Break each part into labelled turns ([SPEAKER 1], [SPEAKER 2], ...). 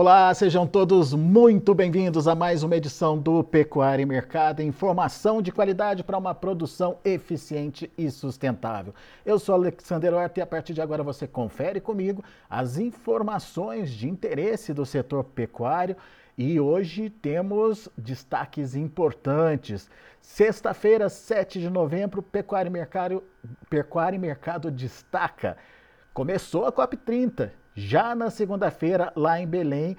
[SPEAKER 1] Olá, sejam todos muito bem-vindos a mais uma edição do Pecuária e Mercado, informação de qualidade para uma produção eficiente e sustentável. Eu sou Alexander Horta e a partir de agora você confere comigo as informações de interesse do setor pecuário e hoje temos destaques importantes. Sexta-feira, 7 de novembro, Pecuária e Mercado destaca. Começou a COP30. Já na segunda-feira, lá em Belém,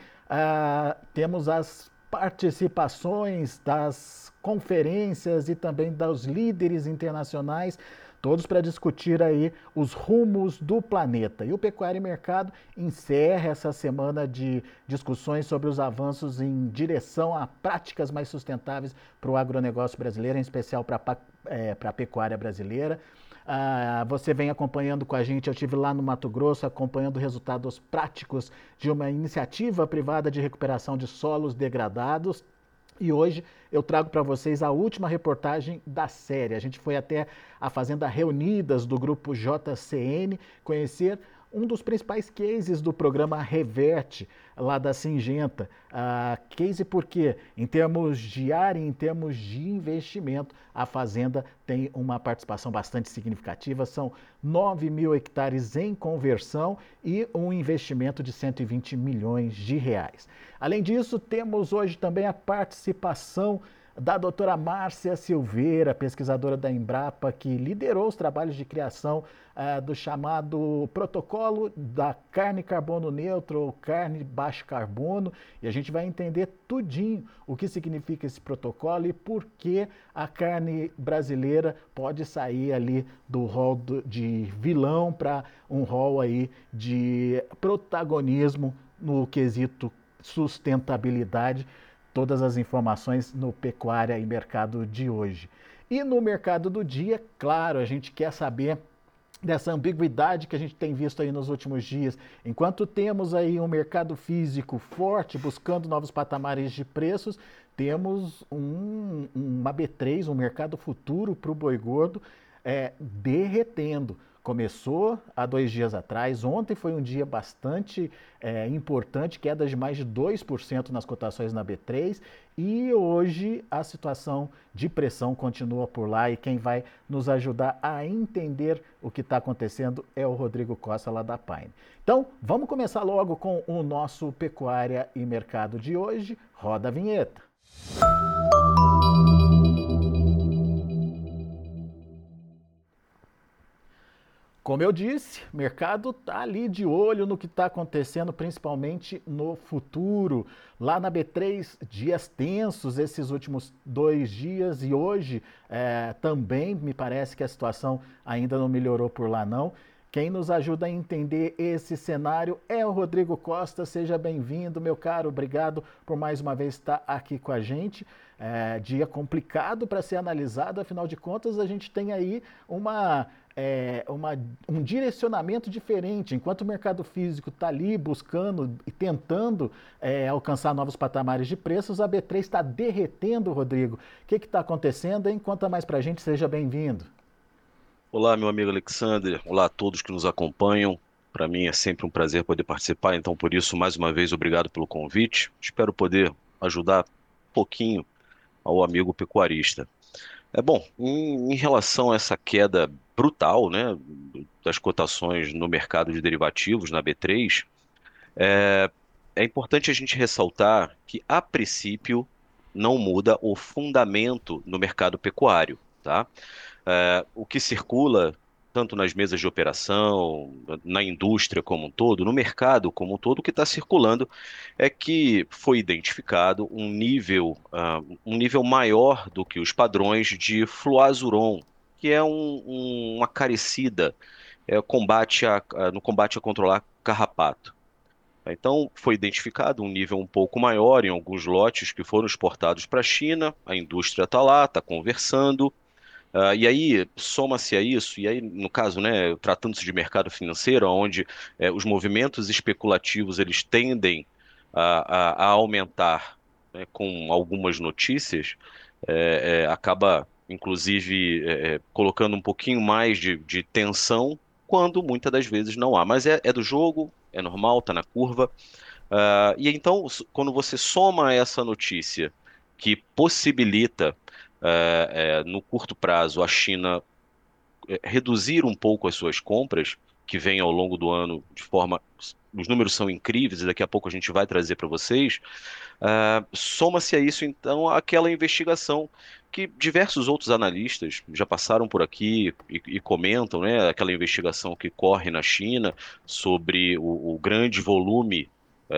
[SPEAKER 1] temos as participações das conferências e também dos líderes internacionais, todos para discutir aí os rumos do planeta. E o Pecuária e Mercado encerra essa semana de discussões sobre os avanços em direção a práticas mais sustentáveis para o agronegócio brasileiro, em especial para a pecuária brasileira. Você vem acompanhando com a gente, eu estive lá no Mato Grosso acompanhando resultados práticos de uma iniciativa privada de recuperação de solos degradados. E hoje eu trago para vocês a última reportagem da série. A gente foi até a Fazenda Reunidas do grupo JCN conhecer um dos principais cases do programa Reverte, lá da Syngenta. Case porque, em termos de área, em termos de investimento, a fazenda tem uma participação bastante significativa. São 9 mil hectares em conversão e um investimento de 120 milhões de reais. Além disso, temos hoje também a participação da doutora Márcia Silveira, pesquisadora da Embrapa, que liderou os trabalhos de criação do chamado protocolo da carne carbono neutro ou carne baixo carbono, e a gente vai entender tudinho o que significa esse protocolo e por que a carne brasileira pode sair ali do rol de vilão para um rol aí de protagonismo no quesito sustentabilidade. Todas as informações no Pecuária e Mercado de hoje. E no Mercado do Dia, claro, a gente quer saber dessa ambiguidade que a gente tem visto aí nos últimos dias. Enquanto temos aí um mercado físico forte, buscando novos patamares de preços, temos uma B3, um mercado futuro para o boi gordo, derretendo. Começou há 2 dias atrás, ontem foi um dia bastante importante, queda de mais de 2% nas cotações na B3 e hoje a situação de pressão continua por lá e quem vai nos ajudar a entender o que está acontecendo é o Rodrigo Costa lá da Pine. Então vamos começar logo com o nosso Pecuária e Mercado de hoje, roda a vinheta. Como eu disse, o mercado está ali de olho no que está acontecendo, principalmente no futuro. Lá na B3, dias tensos esses últimos 2 dias e hoje também me parece que a situação ainda não melhorou por lá não. Quem nos ajuda a entender esse cenário é o Rodrigo Costa. Seja bem-vindo, meu caro. Obrigado por mais uma vez estar aqui com a gente. Dia complicado para ser analisado, afinal de contas a gente tem aí um direcionamento diferente. Enquanto o mercado físico está ali buscando e tentando alcançar novos patamares de preços, a B3 está derretendo, Rodrigo. O que está acontecendo, hein? Conta mais para a gente, seja bem-vindo.
[SPEAKER 2] Olá, meu amigo Alexander. Olá a todos que nos acompanham. Para mim é sempre um prazer poder participar, então por isso, mais uma vez, obrigado pelo convite. Espero poder ajudar um pouquinho ao amigo pecuarista. Bom, em relação a essa queda brutal, né, das cotações no mercado de derivativos, na B3, é, é importante a gente ressaltar que, a princípio, não muda o fundamento no mercado pecuário, tá? O que circula, tanto nas mesas de operação, na indústria como um todo, no mercado como um todo, o que está circulando é que foi identificado um nível maior do que os padrões de fluazuron, que é uma acaricida no combate a controlar carrapato. Então, foi identificado um nível um pouco maior em alguns lotes que foram exportados para a China, a indústria está lá, está conversando. E aí, soma-se a isso, e aí, no caso, né, tratando-se de mercado financeiro, onde os movimentos especulativos eles tendem a aumentar, né, com algumas notícias, acaba, inclusive, colocando um pouquinho mais de tensão, quando muitas das vezes não há. Mas é do jogo, é normal, está na curva. E então, quando você soma essa notícia que possibilita, no curto prazo, a China reduzir um pouco as suas compras, que vem ao longo do ano de forma. Os números são incríveis e daqui a pouco a gente vai trazer para vocês. Soma-se a isso, então, aquela investigação que diversos outros analistas já passaram por aqui e comentam, né? Aquela investigação que corre na China sobre o grande volume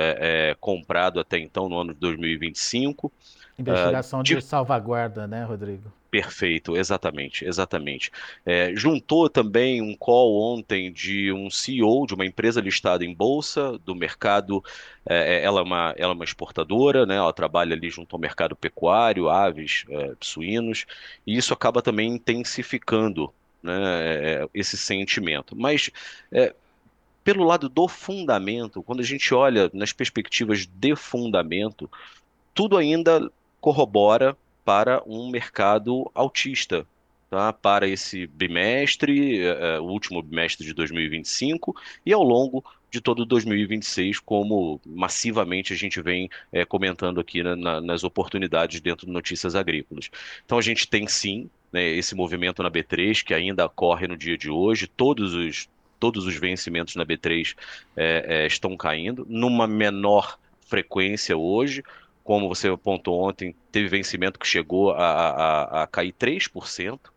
[SPEAKER 2] comprado até então, no ano de 2025.
[SPEAKER 1] Investigação de salvaguarda, né, Rodrigo?
[SPEAKER 2] Perfeito, exatamente, exatamente. Juntou também um call ontem de um CEO de uma empresa listada em bolsa, do mercado. Ela é uma exportadora, né? Ela trabalha ali junto ao mercado pecuário, aves, suínos, e isso acaba também intensificando, né, esse sentimento. Mas é, pelo lado do fundamento, quando a gente olha nas perspectivas de fundamento, tudo ainda corrobora para um mercado altista, tá? Para esse bimestre, o último bimestre de 2025 e ao longo de todo 2026, como massivamente a gente vem comentando aqui nas oportunidades dentro de notícias agrícolas. Então a gente tem sim, né, esse movimento na B3 que ainda ocorre no dia de hoje, todos os vencimentos na B3 estão caindo, numa menor frequência hoje, como você apontou ontem, teve vencimento que chegou a cair 3%.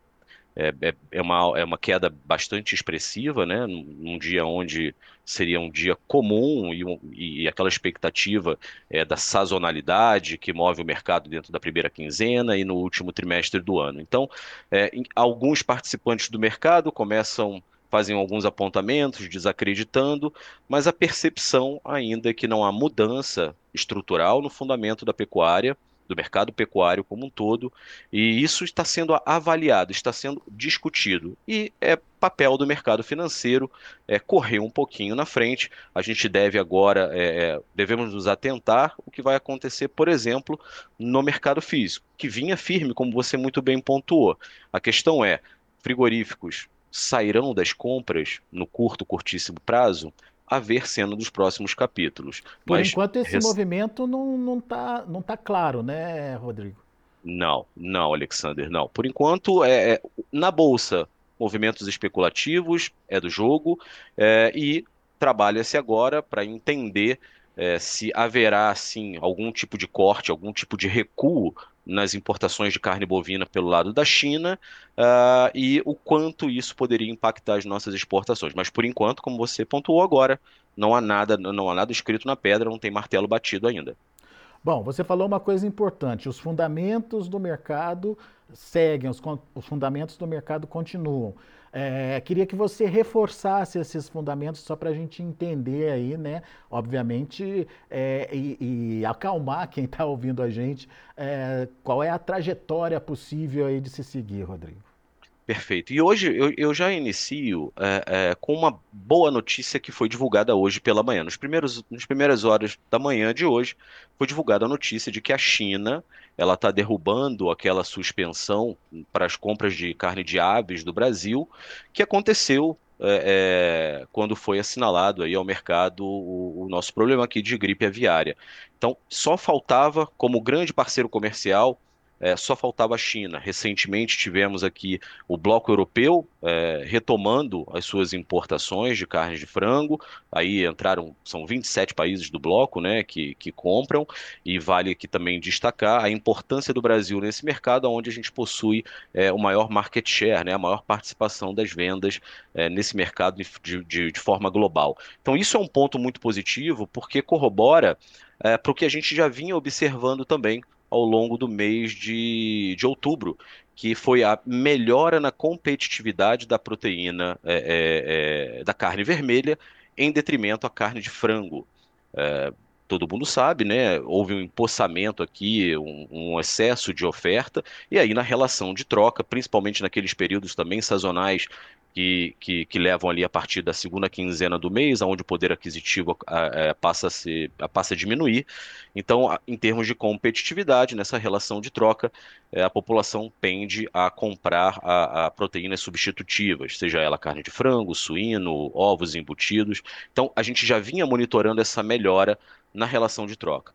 [SPEAKER 2] É uma queda bastante expressiva, né? Num dia onde seria um dia comum e aquela expectativa da sazonalidade que move o mercado dentro da primeira quinzena e no último trimestre do ano. Então, alguns participantes do mercado fazem alguns apontamentos, desacreditando, mas a percepção ainda é que não há mudança estrutural no fundamento da pecuária, do mercado pecuário como um todo, e isso está sendo avaliado, está sendo discutido. E é papel do mercado financeiro correr um pouquinho na frente. A gente deve agora, devemos nos atentar o que vai acontecer, por exemplo, no mercado físico, que vinha firme, como você muito bem pontuou. A questão é, frigoríficos sairão das compras no curtíssimo prazo? A ver cena dos próximos capítulos.
[SPEAKER 1] Por
[SPEAKER 2] Mas
[SPEAKER 1] enquanto, esse movimento não tá claro, né, Rodrigo?
[SPEAKER 2] não, não, Alexander, não. Por enquanto, na bolsa, movimentos especulativos é do jogo, e trabalha-se agora para entender se haverá, sim, algum tipo de corte, algum tipo de recuo nas importações de carne bovina pelo lado da China, e o quanto isso poderia impactar as nossas exportações. Mas, por enquanto, como você pontuou agora, não há nada escrito na pedra, não tem martelo batido ainda.
[SPEAKER 1] Bom, você falou uma coisa importante: os fundamentos do mercado seguem, os fundamentos do mercado continuam. Queria que você reforçasse esses fundamentos só para a gente entender aí, né? Obviamente, e acalmar quem está ouvindo a gente, qual é a trajetória possível aí de se seguir, Rodrigo?
[SPEAKER 2] Perfeito. E hoje eu já inicio com uma boa notícia que foi divulgada hoje pela manhã. Nas primeiras horas da manhã de hoje, foi divulgada a notícia de que a China ela está derrubando aquela suspensão para as compras de carne de aves do Brasil, que aconteceu quando foi assinalado aí ao mercado o nosso problema aqui de gripe aviária. Então, só faltava, como grande parceiro comercial, só faltava a China. Recentemente tivemos aqui o bloco europeu retomando as suas importações de carne de frango. Aí entraram, são 27 países do bloco, né, que compram, e vale aqui também destacar a importância do Brasil nesse mercado, onde a gente possui o maior market share, né, a maior participação das vendas nesse mercado de forma global. Então, isso é um ponto muito positivo, porque corrobora para o que a gente já vinha observando também ao longo do mês de outubro, que foi a melhora na competitividade da proteína da carne vermelha em detrimento à carne de frango. Todo mundo sabe, né? Houve um empossamento aqui, um excesso de oferta, e aí na relação de troca, principalmente naqueles períodos também sazonais que levam ali a partir da segunda quinzena do mês, onde o poder aquisitivo passa a diminuir. Então, em termos de competitividade, nessa relação de troca, a população tende a comprar a proteínas substitutivas, seja ela carne de frango, suíno, ovos embutidos. Então, a gente já vinha monitorando essa melhora na relação de troca.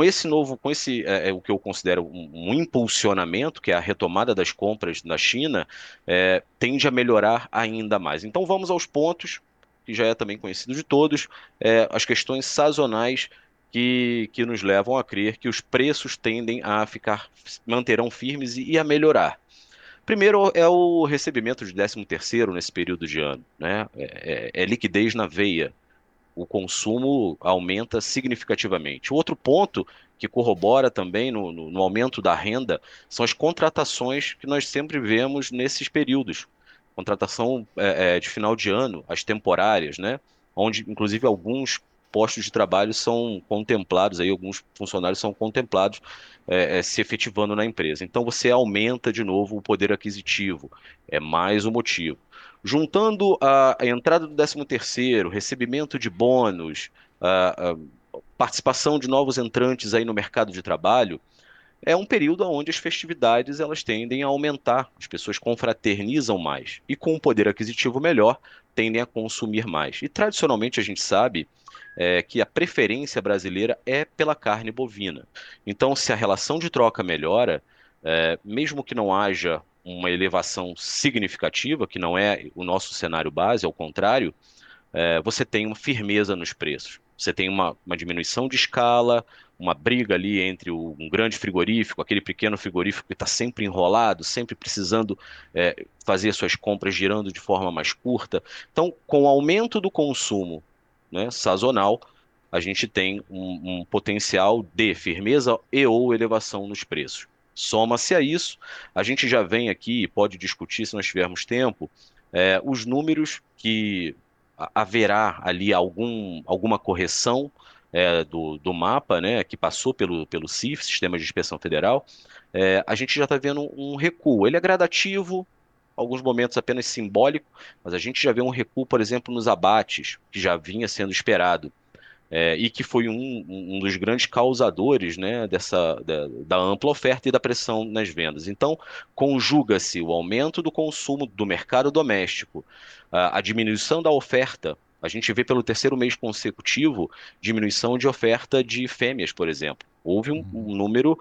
[SPEAKER 2] O que eu considero um impulsionamento, que é a retomada das compras na China, tende a melhorar ainda mais. Então vamos aos pontos, que já é também conhecido de todos, as questões sazonais que nos levam a crer que os preços tendem a manterão firmes e a melhorar. Primeiro é o recebimento de 13º nesse período de ano, né? É liquidez na veia. O consumo aumenta significativamente. O outro ponto que corrobora também no aumento da renda são as contratações que nós sempre vemos nesses períodos. Contratação de final de ano, as temporárias, né? Onde, inclusive, alguns postos de trabalho são contemplados, aí, alguns funcionários são contemplados se efetivando na empresa. Então, você aumenta de novo o poder aquisitivo. É mais um motivo. Juntando a entrada do 13º, recebimento de bônus, a participação de novos entrantes aí no mercado de trabalho, é um período onde as festividades elas tendem a aumentar, as pessoas confraternizam mais e com um poder aquisitivo melhor tendem a consumir mais. E tradicionalmente a gente sabe que a preferência brasileira é pela carne bovina. Então, se a relação de troca melhora, mesmo que não haja uma elevação significativa, que não é o nosso cenário base, ao contrário, você tem uma firmeza nos preços. Você tem uma diminuição de escala, uma briga ali entre um grande frigorífico, aquele pequeno frigorífico que está sempre enrolado, sempre precisando fazer suas compras girando de forma mais curta. Então, com o aumento do consumo, né, sazonal, a gente tem um potencial de firmeza e ou elevação nos preços. Soma-se a isso, a gente já vem aqui e pode discutir, se nós tivermos tempo, os números que haverá ali alguma correção do mapa, né, que passou pelo CIF, Sistema de Inspeção Federal. A gente já está vendo um recuo. Ele é gradativo, alguns momentos apenas simbólico, mas a gente já vê um recuo, por exemplo, nos abates, que já vinha sendo esperado. E que foi um dos grandes causadores, né, da ampla oferta e da pressão nas vendas. Então, conjuga-se o aumento do consumo do mercado doméstico, a diminuição da oferta. A gente vê pelo terceiro mês consecutivo diminuição de oferta de fêmeas, por exemplo. Houve um número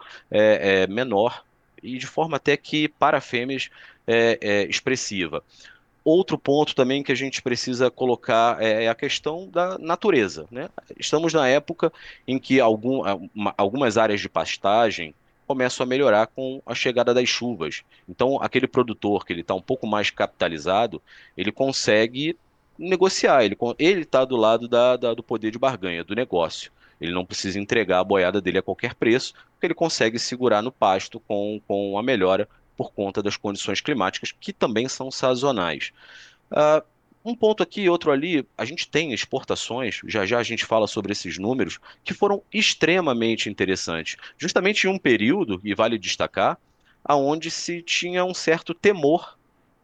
[SPEAKER 2] menor e de forma até que para fêmeas expressiva. Outro ponto também que a gente precisa colocar é a questão da natureza, né? Estamos na época em que algumas áreas de pastagem começam a melhorar com a chegada das chuvas. Então, aquele produtor que ele está um pouco mais capitalizado, ele consegue negociar, ele está do lado do poder de barganha, do negócio. Ele não precisa entregar a boiada dele a qualquer preço, porque ele consegue segurar no pasto com a melhora por conta das condições climáticas, que também são sazonais. Ah, um ponto aqui e outro ali, a gente tem exportações, já já a gente fala sobre esses números, que foram extremamente interessantes. Justamente em um período, e vale destacar, aonde se tinha um certo temor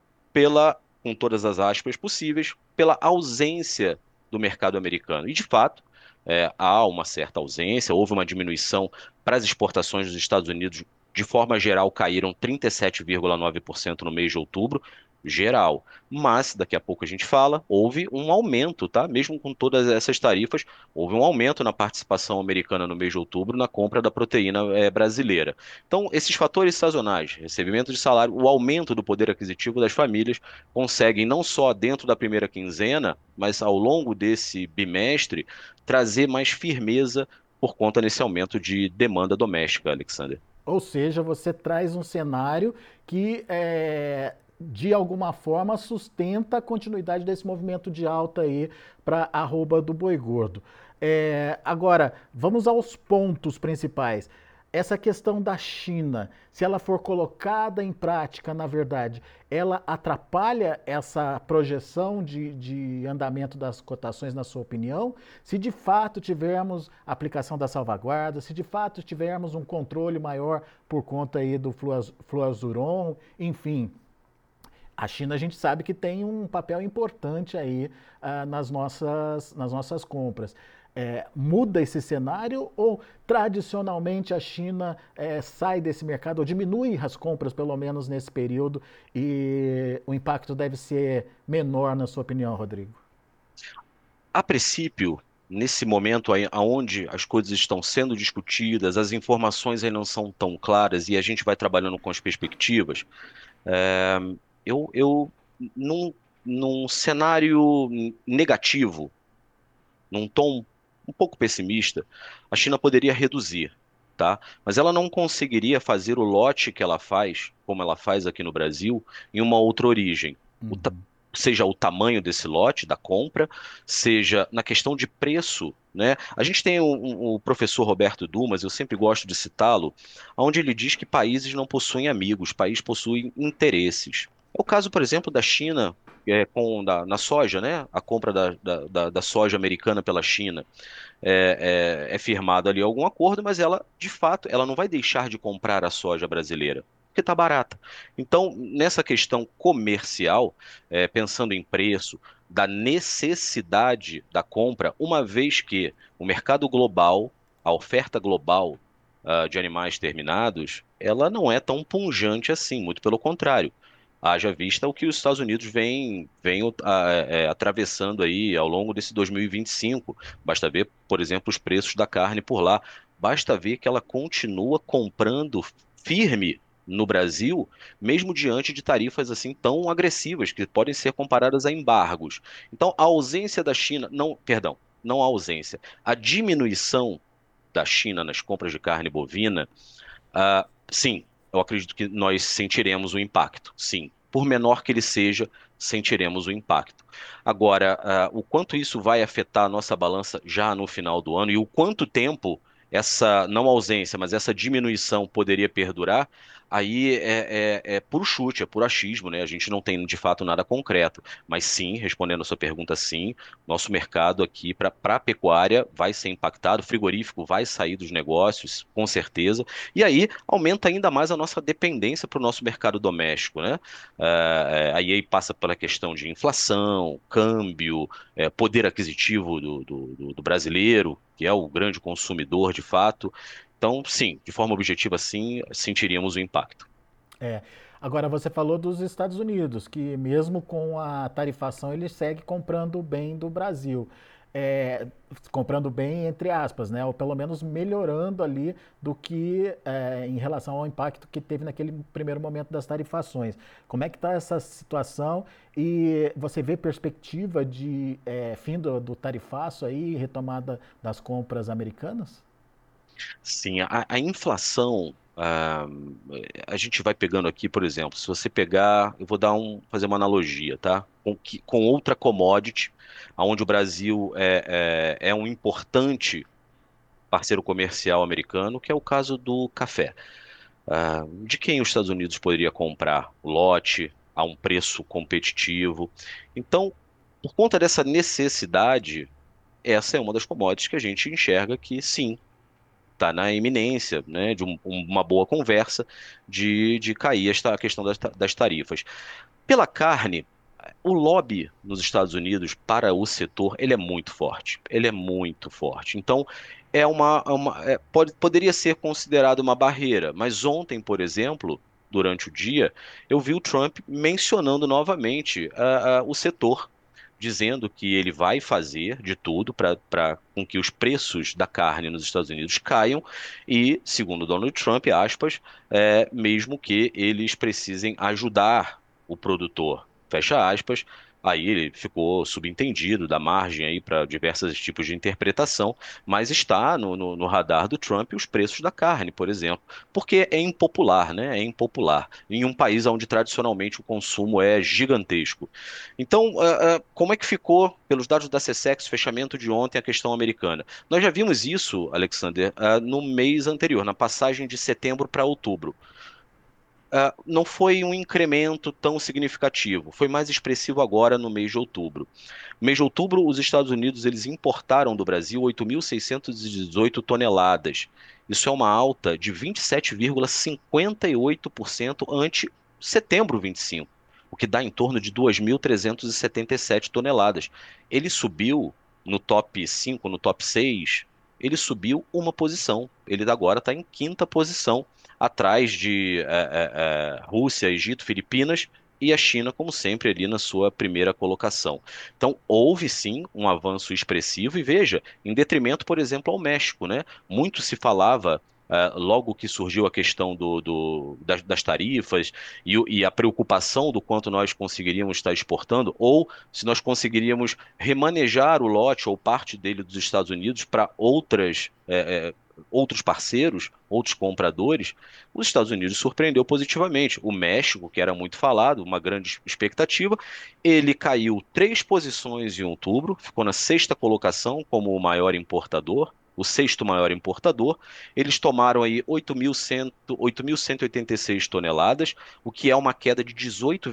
[SPEAKER 2] com todas as aspas possíveis, pela ausência do mercado americano. E, de fato, há uma certa ausência, houve uma diminuição para as exportações dos Estados Unidos, de forma geral, caíram 37,9% no mês de outubro, geral. Mas, daqui a pouco a gente fala, houve um aumento, tá? Mesmo com todas essas tarifas, houve um aumento na participação americana no mês de outubro na compra da proteína brasileira. Então, esses fatores sazonais, recebimento de salário, o aumento do poder aquisitivo das famílias, conseguem não só dentro da primeira quinzena, mas ao longo desse bimestre, trazer mais firmeza por conta desse aumento de demanda doméstica, Alexander.
[SPEAKER 1] Ou seja, você traz um cenário que, de alguma forma, sustenta a continuidade desse movimento de alta aí para a arroba do boi gordo. Agora, vamos aos pontos principais. Essa questão da China, se ela for colocada em prática, na verdade, ela atrapalha essa projeção de andamento das cotações, na sua opinião? Se de fato tivermos aplicação da salvaguarda, se de fato tivermos um controle maior por conta aí do fluazuron, enfim, A China a gente sabe que tem um papel importante aí nas nossas compras. Muda esse cenário ou tradicionalmente a China sai desse mercado ou diminui as compras pelo menos nesse período e o impacto deve ser menor na sua opinião, Rodrigo?
[SPEAKER 2] A princípio, nesse momento aí, onde as coisas estão sendo discutidas, as informações aí não são tão claras e a gente vai trabalhando com as perspectivas, é, eu num, num cenário negativo, num tom um pouco pessimista, a China poderia reduzir, tá? Mas ela não conseguiria fazer o lote que ela faz, como ela faz aqui no Brasil, em uma outra origem. O ta-
[SPEAKER 1] Uhum.
[SPEAKER 2] Seja o tamanho desse lote, da compra, seja na questão de preço, né? A gente tem o professor Roberto Dumas, eu sempre gosto de citá-lo, onde ele diz que países não possuem amigos, países possuem interesses. É o caso, por exemplo, da China na soja, né? A compra da soja americana pela China é firmado ali algum acordo, mas ela, de fato, ela não vai deixar de comprar a soja brasileira, porque está barata. Então, nessa questão comercial, pensando em preço, da necessidade da compra, uma vez que o mercado global, a oferta global, de animais terminados, ela não é tão pungente assim, muito pelo contrário. Haja vista o que os Estados Unidos vem atravessando aí ao longo desse 2025. Basta ver, por exemplo, os preços da carne por lá. Basta ver que ela continua comprando firme no Brasil, mesmo diante de tarifas assim tão agressivas, que podem ser comparadas a embargos. Então, a ausência da China, não, perdão, não a ausência, a diminuição da China nas compras de carne bovina, sim, eu acredito que nós sentiremos o impacto, sim. Por menor que ele seja, sentiremos o impacto. Agora, o quanto isso vai afetar a nossa balança já no final do ano e o quanto tempo essa, não ausência, mas essa diminuição poderia perdurar, aí é puro chute, é puro achismo, né? A gente não tem de fato nada concreto. Mas sim, respondendo a sua pergunta, sim, nosso mercado aqui para a pecuária vai ser impactado, o frigorífico vai sair dos negócios, com certeza. E aí aumenta ainda mais a nossa dependência para o nosso mercado doméstico, né? Aí passa pela questão de inflação, câmbio, poder aquisitivo do brasileiro, que é o grande consumidor de fato. Então, sim, de forma objetiva, sim, sentiríamos o impacto.
[SPEAKER 1] É. Agora você falou dos Estados Unidos, que mesmo com a tarifação ele segue comprando bem do Brasil. Comprando bem entre aspas, né? Ou pelo menos melhorando ali do que em relação ao impacto que teve naquele primeiro momento das tarifações. Como é que está essa situação e você vê perspectiva de fim do tarifaço aí, retomada das compras americanas?
[SPEAKER 2] Sim, a inflação, a gente vai pegando aqui, por exemplo, se você pegar, eu vou fazer uma analogia, tá? Com outra commodity, onde o Brasil é um importante parceiro comercial americano, que é o caso do café. De quem os Estados Unidos poderia comprar o lote a um preço competitivo? Então, por conta dessa necessidade, essa é uma das commodities que a gente enxerga que sim, está na iminência, né, de uma boa conversa de cair a questão das tarifas. Pela carne, o lobby nos Estados Unidos para o setor, ele é muito forte. Ele é muito forte. Então, poderia ser considerado uma barreira, mas ontem, por exemplo, durante o dia, eu vi o Trump mencionando novamente o setor, dizendo que ele vai fazer de tudo para com que os preços da carne nos Estados Unidos caiam e, segundo Donald Trump, aspas, mesmo que eles precisem ajudar o produtor. Fecha aspas. Aí ele ficou subentendido, dá margem aí para diversos tipos de interpretação, mas está no radar do Trump os preços da carne, por exemplo, porque é impopular, né? É impopular em um país onde tradicionalmente o consumo é gigantesco. Então, como é que ficou, pelos dados da SECEX, fechamento de ontem, a questão americana? Nós já vimos isso, Alexander, no mês anterior, na passagem de setembro para outubro. Não foi um incremento tão significativo, foi mais expressivo agora no mês de outubro. No mês de outubro, os Estados Unidos eles importaram do Brasil 8.618 toneladas. Isso é uma alta de 27,58% ante setembro 25. o que dá em torno de 2.377 toneladas. Ele subiu no top 5, no top 6, ele subiu uma posição. Ele agora está em quinta posição, atrás de Rússia, Egito, Filipinas e a China, como sempre, ali na sua primeira colocação. Então, houve sim um avanço expressivo, e veja, em detrimento, por exemplo, ao México, né? Muito se falava. Logo que surgiu a questão das tarifas e a preocupação do quanto nós conseguiríamos estar exportando, ou se nós conseguiríamos remanejar o lote ou parte dele dos Estados Unidos para outros parceiros, outros compradores, os Estados Unidos surpreendeu positivamente. O México, que era muito falado, uma grande expectativa, ele caiu 3 posições em outubro, ficou na sexta colocação como o maior importador, o sexto maior importador. Eles tomaram aí 8.186 toneladas, o que é uma queda de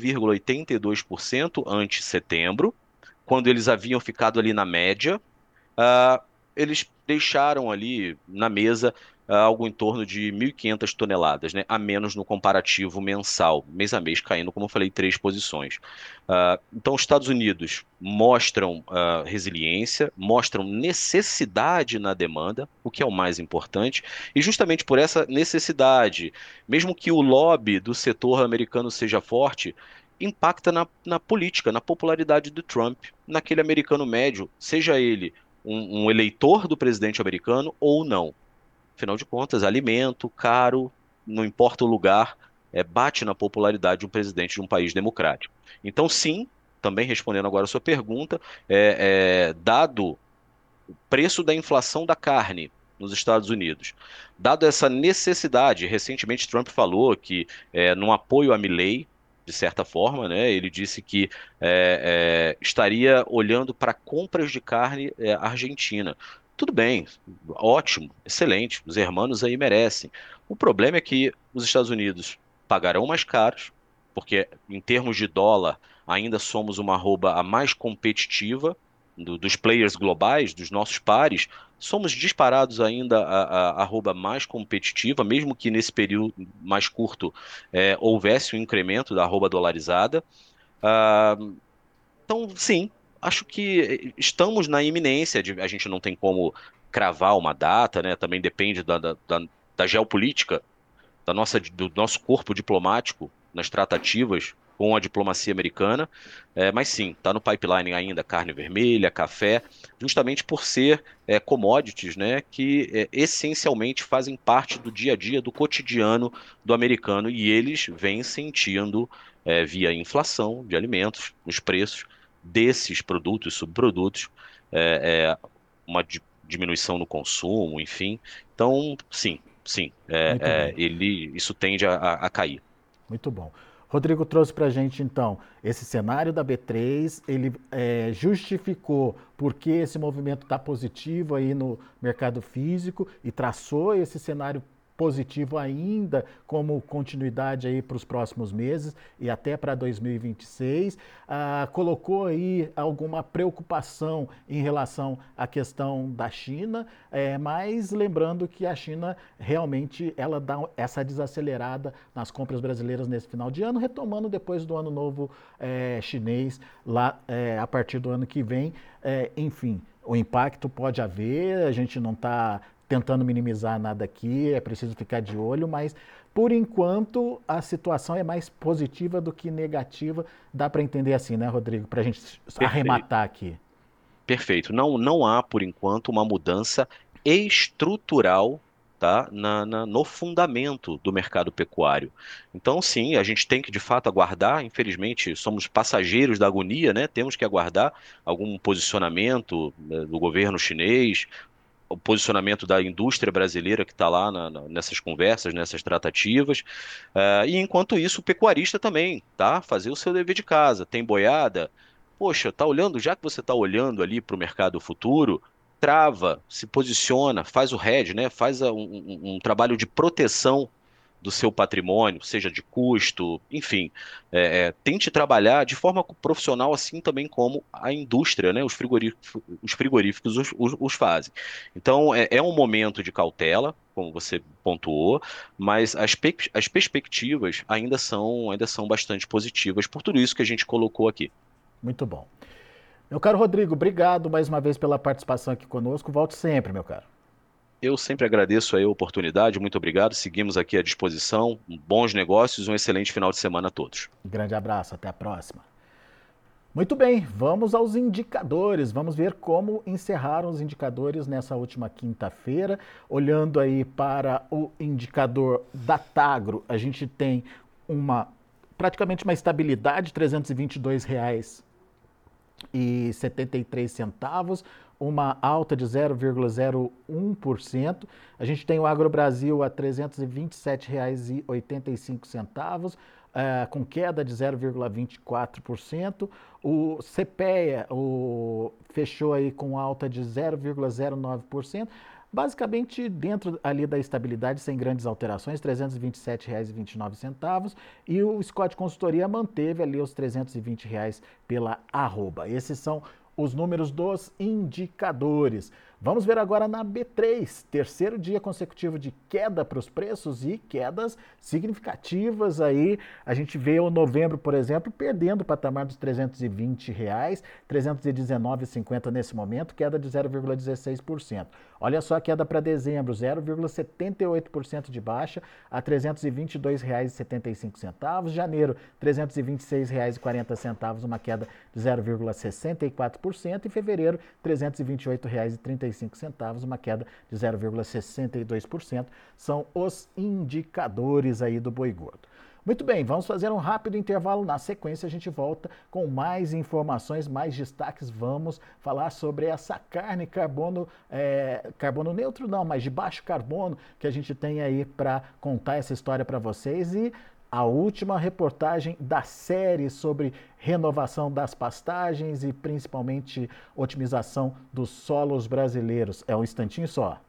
[SPEAKER 2] 18,82% ante setembro, quando eles haviam ficado ali na média. ah, Eles deixaram ali na mesa algo em torno de 1.500 toneladas, né, a menos no comparativo mensal, mês a mês caindo, como eu falei, 3 posições. Então, os Estados Unidos mostram resiliência, mostram necessidade na demanda, o que é o mais importante, e justamente por essa necessidade, mesmo que o lobby do setor americano seja forte, impacta na política, na popularidade do Trump, naquele americano médio, seja ele um eleitor do presidente americano ou não. Afinal de contas, alimento, caro, não importa o lugar, bate na popularidade de um presidente de um país democrático. Então, sim, também respondendo agora a sua pergunta, dado o preço da inflação da carne nos Estados Unidos, dado essa necessidade, recentemente Trump falou que, num apoio a Milley, de certa forma, né, ele disse que estaria olhando para compras de carne argentina. Tudo bem, ótimo, excelente, os hermanos aí merecem. O problema é que os Estados Unidos pagarão mais caros, porque em termos de dólar ainda somos uma arroba a mais competitiva dos players globais, dos nossos pares, somos disparados ainda a arroba mais competitiva, mesmo que nesse período mais curto houvesse um incremento da arroba dolarizada. Ah, então, sim, acho que estamos na iminência de, a gente não tem como cravar uma data, né? Também depende da geopolítica do nosso corpo diplomático nas tratativas com a diplomacia americana, mas sim, está no pipeline ainda carne vermelha, café, justamente por ser commodities, né, que essencialmente fazem parte do dia a dia, do cotidiano do americano, e eles vêm sentindo, via inflação de alimentos, nos preços desses produtos e subprodutos, uma diminuição no consumo, enfim. Então, sim, sim,
[SPEAKER 1] Muito bem.
[SPEAKER 2] isso tende a cair.
[SPEAKER 1] Muito bom. Rodrigo trouxe para a gente, então, esse cenário da B3, ele justificou por que esse movimento está positivo aí no mercado físico e traçou esse cenário positivo ainda como continuidade aí para os próximos meses e até para 2026. Colocou aí alguma preocupação em relação à questão da China, mas lembrando que a China realmente ela dá essa desacelerada nas compras brasileiras nesse final de ano, retomando depois do ano novo chinês lá a partir do ano que vem. Enfim, o impacto pode haver, a gente não está tentando minimizar nada aqui, é preciso ficar de olho, mas por enquanto a situação é mais positiva do que negativa. Dá para entender assim, né, Rodrigo? Para a gente
[SPEAKER 2] Perfeito,
[SPEAKER 1] arrematar aqui.
[SPEAKER 2] perfeito. Não, não há, por enquanto, uma mudança estrutural, tá, no fundamento do mercado pecuário. Então, sim, a gente tem que, de fato, aguardar. Infelizmente, somos passageiros da agonia, né? Temos que aguardar algum posicionamento, do governo chinês, o posicionamento da indústria brasileira que está lá nessas conversas, nessas tratativas. E enquanto isso, o pecuarista também, tá? Fazer o seu dever de casa. Tem boiada? Poxa, tá olhando, já que você está olhando ali para o mercado futuro, trava, se posiciona, faz o hedge, né? Faz um trabalho de proteção do seu patrimônio, seja de custo, enfim, tente trabalhar de forma profissional, assim também como a indústria, né, os frigoríficos os fazem. Então, é um momento de cautela, como você pontuou, mas as perspectivas ainda são bastante positivas por tudo isso que a gente colocou aqui.
[SPEAKER 1] Muito bom. Meu caro Rodrigo, obrigado mais uma vez pela participação aqui conosco. Volte sempre, meu caro.
[SPEAKER 2] Eu sempre agradeço aí a oportunidade, muito obrigado. Seguimos aqui à disposição. Bons negócios, um excelente final de semana a todos.
[SPEAKER 1] Um grande abraço, até a próxima. Muito bem, vamos aos indicadores. Vamos ver como encerraram os indicadores nessa última quinta-feira. Olhando aí para o indicador da Tagro, a gente tem praticamente uma estabilidade, R$ 322,73, uma alta de 0,01%. A gente tem o AgroBrasil a R$ 327,85, com queda de 0,24%. O CPEA fechou aí com alta de 0,09%. Basicamente dentro ali da estabilidade, sem grandes alterações, R$ 327,29. E o Scott Consultoria manteve ali os R$ 320 pela arroba. Esses são os números dos indicadores. Vamos ver agora na B3, terceiro dia consecutivo de queda para os preços e quedas significativas aí. A gente vê o novembro, por exemplo, perdendo o patamar dos R$ 320, R$ 319,50 nesse momento, queda de 0,16%. Olha só a queda para dezembro, 0,78% de baixa a R$ 322,75. Janeiro, R$ 326,40, uma queda de 0,64%. E fevereiro, R$ 328,35, uma queda de 0,62%. São os indicadores aí do boi gordo. Muito bem, vamos fazer um rápido intervalo. Na sequência, a gente volta com mais informações, mais destaques. Vamos falar sobre essa carne carbono neutro não, mas de baixo carbono que a gente tem aí para contar essa história para vocês. E a última reportagem da série sobre renovação das pastagens e principalmente otimização dos solos brasileiros. É um instantinho só.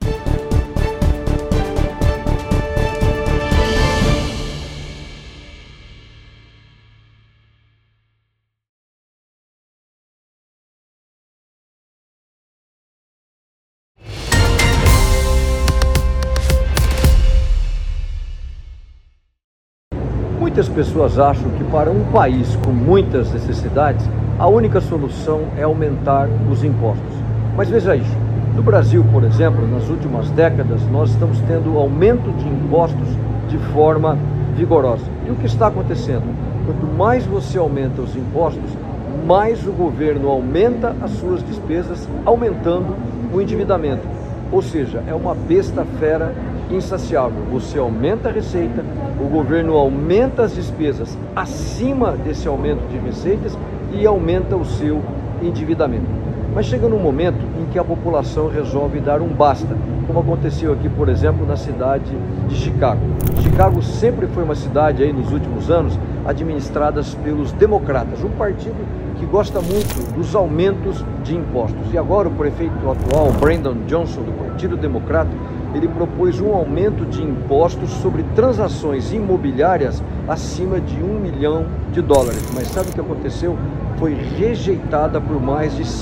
[SPEAKER 3] Muitas pessoas acham que para um país com muitas necessidades, a única solução é aumentar os impostos. Mas veja isso, no Brasil, por exemplo, nas últimas décadas, nós estamos tendo aumento de impostos de forma vigorosa. E o que está acontecendo? Quanto mais você aumenta os impostos, mais o governo aumenta as suas despesas, aumentando o endividamento. Ou seja, é uma besta fera insaciável. Você aumenta a receita, o governo aumenta as despesas acima desse aumento de receitas e aumenta o seu endividamento. Mas chega num momento em que a população resolve dar um basta, como aconteceu aqui, por exemplo, na cidade de Chicago. Chicago sempre foi uma cidade aí nos últimos anos administrada pelos democratas, um partido que gosta muito dos aumentos de impostos. E agora o prefeito atual, Brandon Johnson, do Partido Democrata, ele propôs um aumento de impostos sobre transações imobiliárias acima de US$ 1 milhão. Mas sabe o que aconteceu? Foi rejeitada por mais de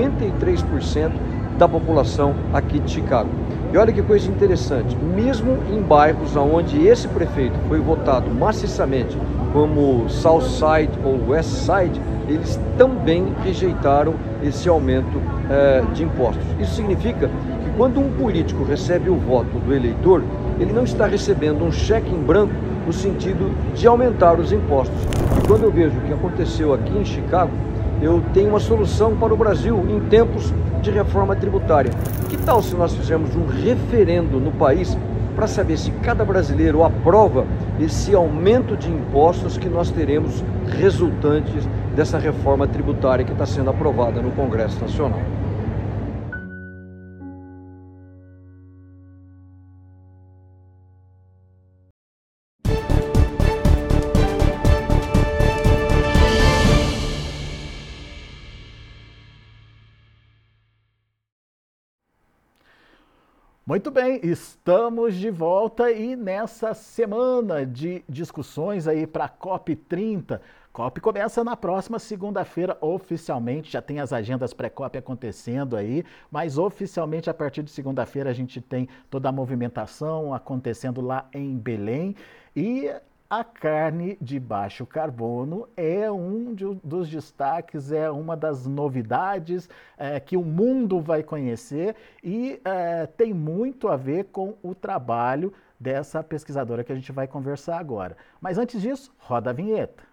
[SPEAKER 3] 53% da população aqui de Chicago. E olha que coisa interessante, mesmo em bairros onde esse prefeito foi votado maciçamente, como South Side ou West Side, eles também rejeitaram esse aumento de impostos. Isso significa que quando um político recebe o voto do eleitor, ele não está recebendo um cheque em branco no sentido de aumentar os impostos. E quando eu vejo o que aconteceu aqui em Chicago, eu tenho uma solução para o Brasil em tempos de reforma tributária. Que tal se nós fizermos um referendo no país para saber se cada brasileiro aprova esse aumento de impostos que nós teremos resultantes dessa reforma tributária que está sendo aprovada no Congresso Nacional?
[SPEAKER 1] Muito bem, estamos de volta e nessa semana de discussões aí para a COP30. COP começa na próxima segunda-feira oficialmente, já tem as agendas pré-COP acontecendo aí, mas oficialmente a partir de segunda-feira a gente tem toda a movimentação acontecendo lá em Belém e a carne de baixo carbono é dos destaques, é uma das novidades que o mundo vai conhecer e tem muito a ver com o trabalho dessa pesquisadora que a gente vai conversar agora. Mas antes disso, roda a vinheta.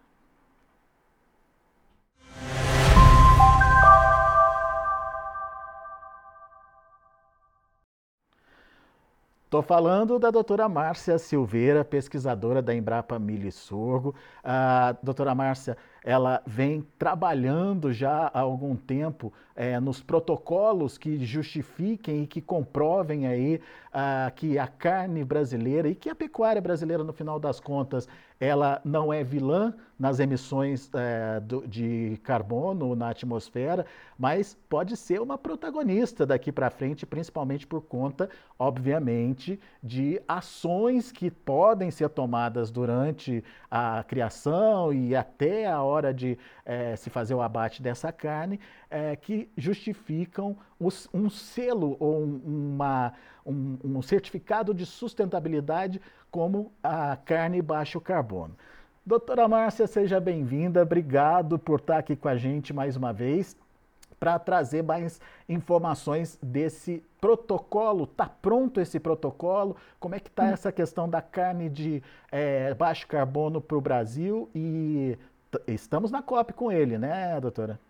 [SPEAKER 1] Estou falando da doutora Márcia Silveira, pesquisadora da Embrapa Milho e Sorgo. A doutora Márcia, ela vem trabalhando já há algum tempo nos protocolos que justifiquem e que comprovem aí que a carne brasileira e que a pecuária brasileira, no final das contas, ela não é vilã nas emissões de carbono na atmosfera, mas pode ser uma protagonista daqui para frente, principalmente por conta, obviamente, de ações que podem ser tomadas durante a criação e até a hora de se fazer o abate dessa carne, que justificam um selo ou um certificado de sustentabilidade como a carne baixo carbono. Doutora Márcia, seja bem-vinda, obrigado por estar aqui com a gente mais uma vez para trazer mais informações desse protocolo. Está pronto esse protocolo? Como é que está essa questão da carne de baixo carbono para o Brasil? E estamos na COP com ele, né, doutora?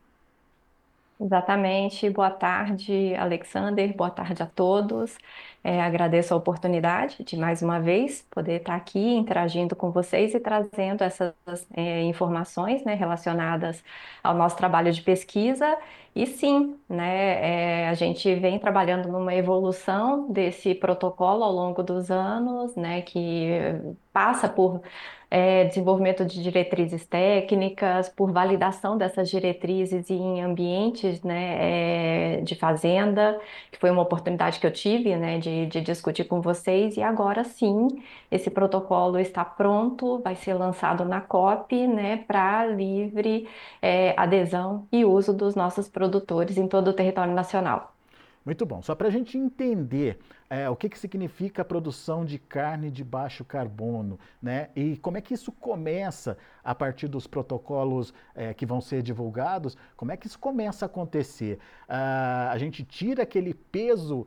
[SPEAKER 4] Exatamente. Boa tarde, Alexander. Boa tarde a todos. Agradeço a oportunidade de, mais uma vez, poder estar aqui interagindo com vocês e trazendo essas informações, né, relacionadas ao nosso trabalho de pesquisa. E sim, né, a gente vem trabalhando numa evolução desse protocolo ao longo dos anos, né, que passa por desenvolvimento de diretrizes técnicas, por validação dessas diretrizes em ambientes, né, de fazenda, que foi uma oportunidade que eu tive, né, de discutir com vocês, e agora sim, esse protocolo está pronto, vai ser lançado na COP, né, para livre adesão e uso dos nossos produtores em todo o território nacional.
[SPEAKER 1] Muito bom. Só para a gente entender o que significa a produção de carne de baixo carbono, né? E como é que isso começa a partir dos protocolos que vão ser divulgados, como é que isso começa a acontecer? A gente tira aquele peso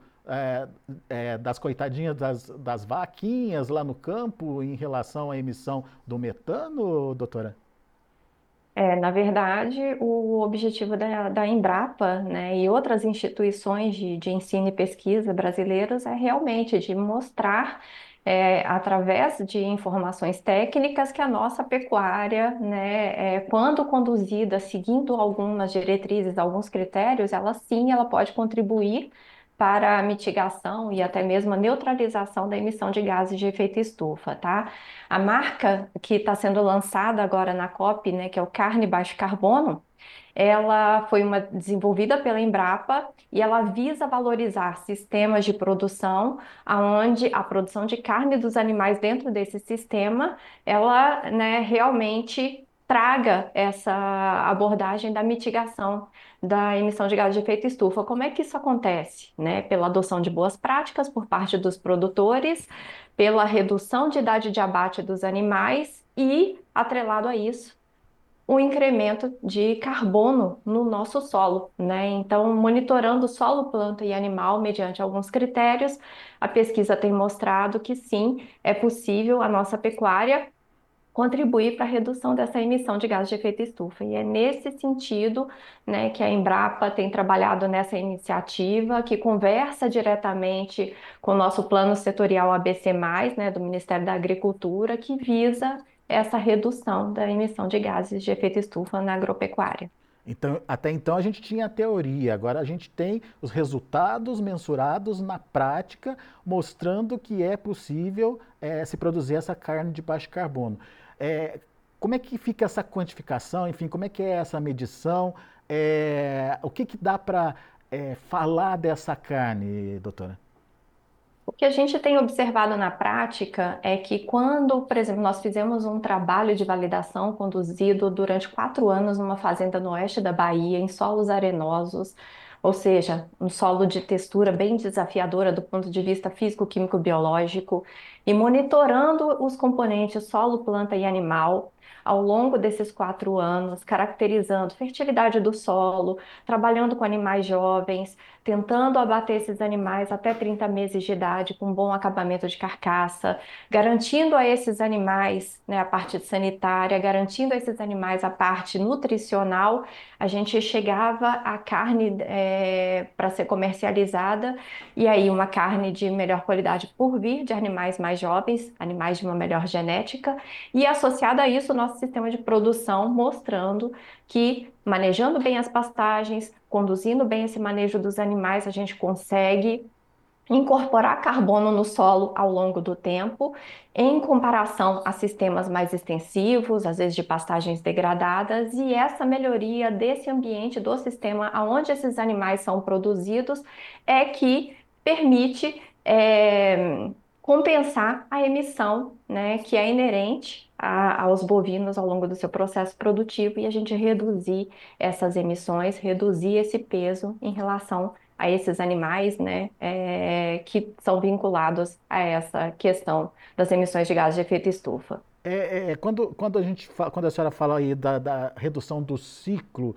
[SPEAKER 1] das coitadinhas das vaquinhas lá no campo em relação à emissão do metano, doutora?
[SPEAKER 4] Na verdade, o objetivo da Embrapa, né, e outras instituições de ensino e pesquisa brasileiras é realmente de mostrar, através de informações técnicas, que a nossa pecuária, né, quando conduzida seguindo algumas diretrizes, alguns critérios, ela pode contribuir para a mitigação e até mesmo a neutralização da emissão de gases de efeito estufa, tá? A marca que está sendo lançada agora na COP, né, que é o Carne Baixo Carbono, ela foi desenvolvida pela Embrapa e ela visa valorizar sistemas de produção, onde a produção de carne dos animais dentro desse sistema, ela, né, realmente traga essa abordagem da mitigação da emissão de gases de efeito estufa. Como é que isso acontece? Né? Pela adoção de boas práticas por parte dos produtores, pela redução de idade de abate dos animais e, atrelado a isso, o incremento de carbono no nosso solo, né? Então, monitorando solo, planta e animal mediante alguns critérios, a pesquisa tem mostrado que sim, é possível a nossa pecuária contribuir para a redução dessa emissão de gases de efeito estufa. E é nesse sentido, né, que a Embrapa tem trabalhado nessa iniciativa, que conversa diretamente com o nosso plano setorial ABC+, né, do Ministério da Agricultura, que visa essa redução da emissão de gases de efeito estufa na agropecuária.
[SPEAKER 1] Então, até então a gente tinha a teoria, agora a gente tem os resultados mensurados na prática, mostrando que é possível se produzir essa carne de baixo carbono. Como é que fica essa quantificação? Enfim, como é que é essa medição? O que dá para falar dessa carne, doutora?
[SPEAKER 4] O que a gente tem observado na prática é que quando, por exemplo, nós fizemos um trabalho de validação conduzido durante 4 anos numa fazenda no oeste da Bahia, em solos arenosos, ou seja, um solo de textura bem desafiadora do ponto de vista físico-químico biológico, e monitorando os componentes solo, planta e animal ao longo desses 4 anos, caracterizando fertilidade do solo, trabalhando com animais jovens, tentando abater esses animais até 30 meses de idade com bom acabamento de carcaça, garantindo a esses animais, né, a parte sanitária, garantindo a esses animais a parte nutricional, a gente chegava à carne para ser comercializada, e aí uma carne de melhor qualidade por vir de animais mais jovens, animais de uma melhor genética, e associado a isso o nosso sistema de produção mostrando que manejando bem as pastagens, conduzindo bem esse manejo dos animais, a gente consegue incorporar carbono no solo ao longo do tempo, em comparação a sistemas mais extensivos, às vezes de pastagens degradadas, e essa melhoria desse ambiente, do sistema onde esses animais são produzidos, é que permite compensar a emissão, né, que é inerente aos bovinos ao longo do seu processo produtivo e a gente reduzir essas emissões, reduzir esse peso em relação a esses animais, né, que são vinculados a essa questão das emissões de gases de efeito estufa.
[SPEAKER 1] Quando a senhora fala aí da redução do ciclo,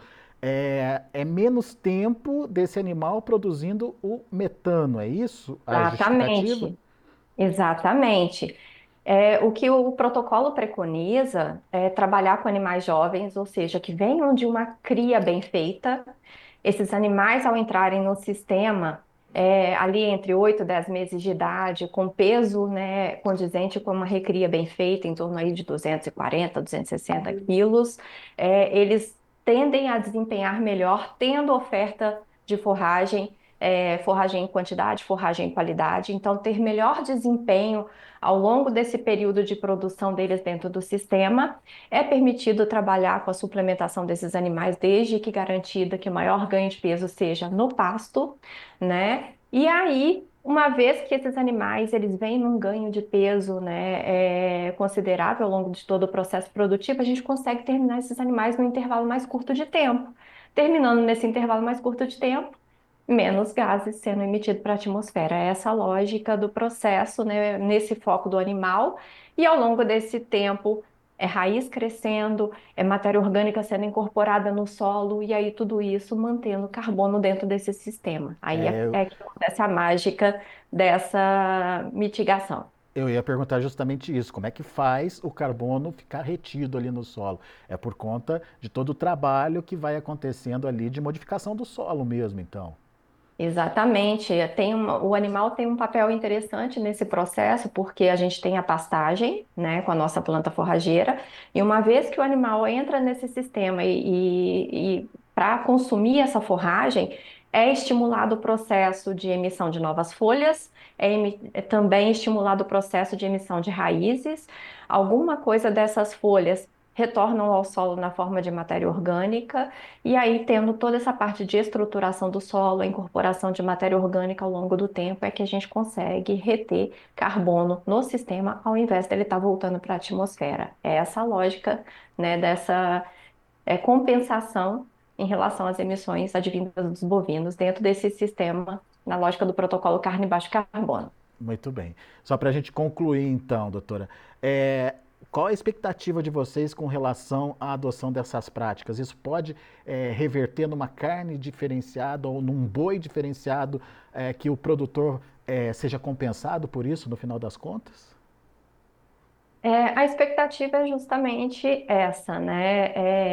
[SPEAKER 1] é menos tempo desse animal produzindo o metano, é isso a justificativa?
[SPEAKER 4] Exatamente, exatamente. O que o protocolo preconiza é trabalhar com animais jovens, ou seja, que venham de uma cria bem feita. Esses animais, ao entrarem no sistema, ali entre 8 e 10 meses de idade, com peso, né, condizente com uma recria bem feita, em torno aí de 240, 260 quilos, eles tendem a desempenhar melhor, tendo oferta de forragem, forragem em quantidade, forragem em qualidade, então ter melhor desempenho ao longo desse período de produção deles dentro do sistema. É permitido trabalhar com a suplementação desses animais, desde que garantida que o maior ganho de peso seja no pasto, né? E aí, uma vez que esses animais eles vêm num ganho de peso, né, considerável ao longo de todo o processo produtivo, a gente consegue terminar esses animais num intervalo mais curto de tempo. Terminando nesse intervalo mais curto de tempo, menos gases sendo emitidos para a atmosfera. É essa a lógica do processo, né, nesse foco do animal, e ao longo desse tempo é raiz crescendo, é matéria orgânica sendo incorporada no solo, e aí tudo isso mantendo carbono dentro desse sistema. Aí
[SPEAKER 1] É,
[SPEAKER 4] é que acontece a mágica dessa mitigação.
[SPEAKER 1] eu ia perguntar justamente isso, como é que faz o carbono ficar retido ali no solo? É por conta de todo o trabalho que vai acontecendo ali de modificação do solo mesmo, então.
[SPEAKER 4] Exatamente. O animal tem um papel interessante nesse processo, porque a gente tem a pastagem, né, com a nossa planta forrageira, e uma vez que o animal entra nesse sistema e para consumir essa forragem, é estimulado o processo de emissão de novas folhas, é também estimulado o processo de emissão de raízes. Alguma coisa dessas folhas retornam ao solo na forma de matéria orgânica. E aí, tendo toda essa parte de estruturação do solo, a incorporação de matéria orgânica ao longo do tempo, é que a gente consegue reter carbono no sistema, ao invés dele estar voltando para a atmosfera. É essa a lógica, né, dessa compensação em relação às emissões advindas dos bovinos dentro desse sistema, na lógica do protocolo carne baixo carbono.
[SPEAKER 1] Muito bem. Só para a gente concluir, então, doutora, é, qual a expectativa de vocês com relação à adoção dessas práticas? Isso pode reverter numa carne diferenciada ou num boi diferenciado, que o produtor seja compensado por isso no final das contas?
[SPEAKER 4] A expectativa é justamente essa, né?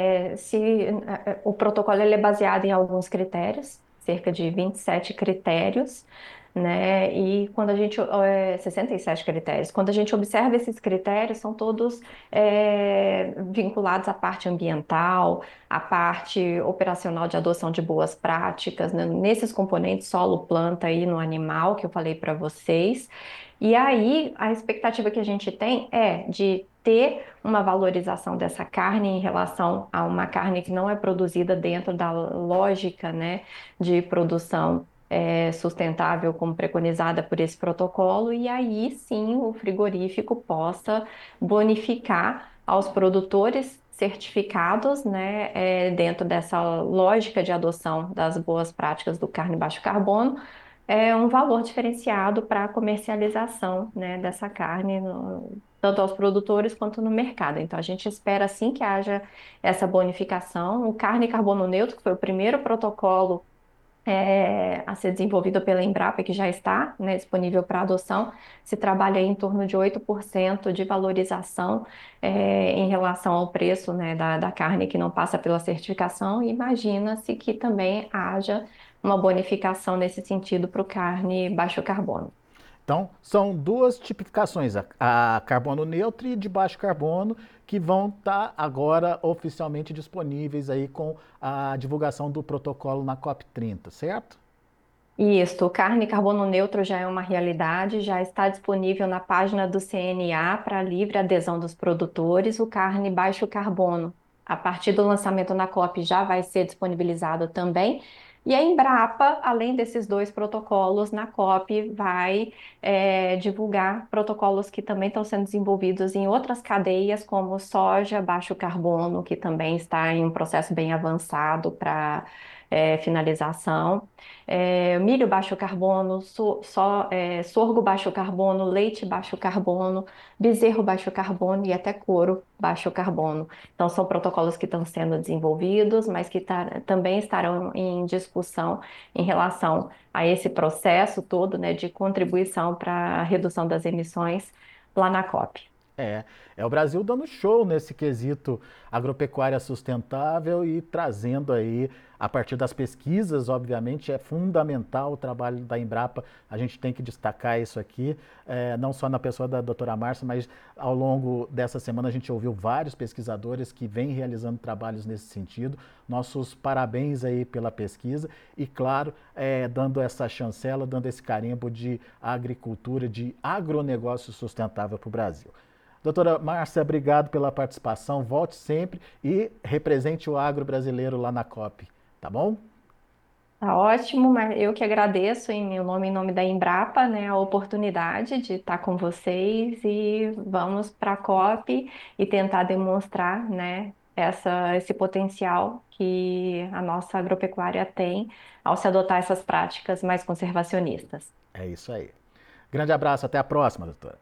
[SPEAKER 4] O protocolo ele é baseado em alguns critérios, cerca de 27 critérios, né? E quando a gente, 67 critérios, quando a gente observa esses critérios, são todos vinculados à parte ambiental, à parte operacional de adoção de boas práticas, né? Nesses componentes solo, planta e no animal que eu falei para vocês. E aí, a expectativa que a gente tem é de ter uma valorização dessa carne em relação a uma carne que não é produzida dentro da lógica, né, de produção sustentável como preconizada por esse protocolo, e aí sim o frigorífico possa bonificar aos produtores certificados, né, dentro dessa lógica de adoção das boas práticas do carne baixo carbono, um valor diferenciado para a comercialização, né, dessa carne, tanto aos produtores quanto no mercado. Então, a gente espera, sim, que haja essa bonificação. O carne carbono neutro, que foi o primeiro protocolo a ser desenvolvido pela Embrapa, que já está, né, disponível para adoção, se trabalha em torno de 8% de valorização em relação ao preço, né, da carne que não passa pela certificação, e imagina-se que também haja uma bonificação nesse sentido para o carne baixo carbono.
[SPEAKER 1] Então, são duas tipificações, a carbono neutro e de baixo carbono, que vão estar agora oficialmente disponíveis aí com a divulgação do protocolo na COP30, certo?
[SPEAKER 4] Isso, carne carbono neutro já é uma realidade, já está disponível na página do CNA para livre adesão dos produtores. O carne baixo carbono, a partir do lançamento na COP, já vai ser disponibilizado também. E a Embrapa, além desses dois protocolos, na COP vai divulgar protocolos que também estão sendo desenvolvidos em outras cadeias, como soja baixo carbono, que também está em um processo bem avançado para finalização. Milho baixo carbono, sorgo baixo carbono, leite baixo carbono, bezerro baixo carbono e até couro baixo carbono. Então, são protocolos que estão sendo desenvolvidos, mas que também estarão em discussão em relação a esse processo todo, né, de contribuição para a redução das emissões lá na COP.
[SPEAKER 1] É o Brasil dando show nesse quesito agropecuária sustentável e trazendo aí, a partir das pesquisas, obviamente, é fundamental o trabalho da Embrapa, a gente tem que destacar isso aqui, não só na pessoa da doutora Márcia, mas ao longo dessa semana a gente ouviu vários pesquisadores que vêm realizando trabalhos nesse sentido. Nossos parabéns aí pela pesquisa e, claro, dando essa chancela, dando esse carimbo de agricultura, de agronegócio sustentável para o Brasil. Doutora Márcia, obrigado pela participação, volte sempre e represente o agro brasileiro lá na COP, tá bom?
[SPEAKER 4] Tá ótimo, mas eu que agradeço em meu nome, em nome da Embrapa, né, a oportunidade de estar com vocês, e vamos para a COP e tentar demonstrar, né, esse potencial que a nossa agropecuária tem ao se adotar essas práticas mais conservacionistas.
[SPEAKER 1] É isso aí. Grande abraço, até a próxima, doutora.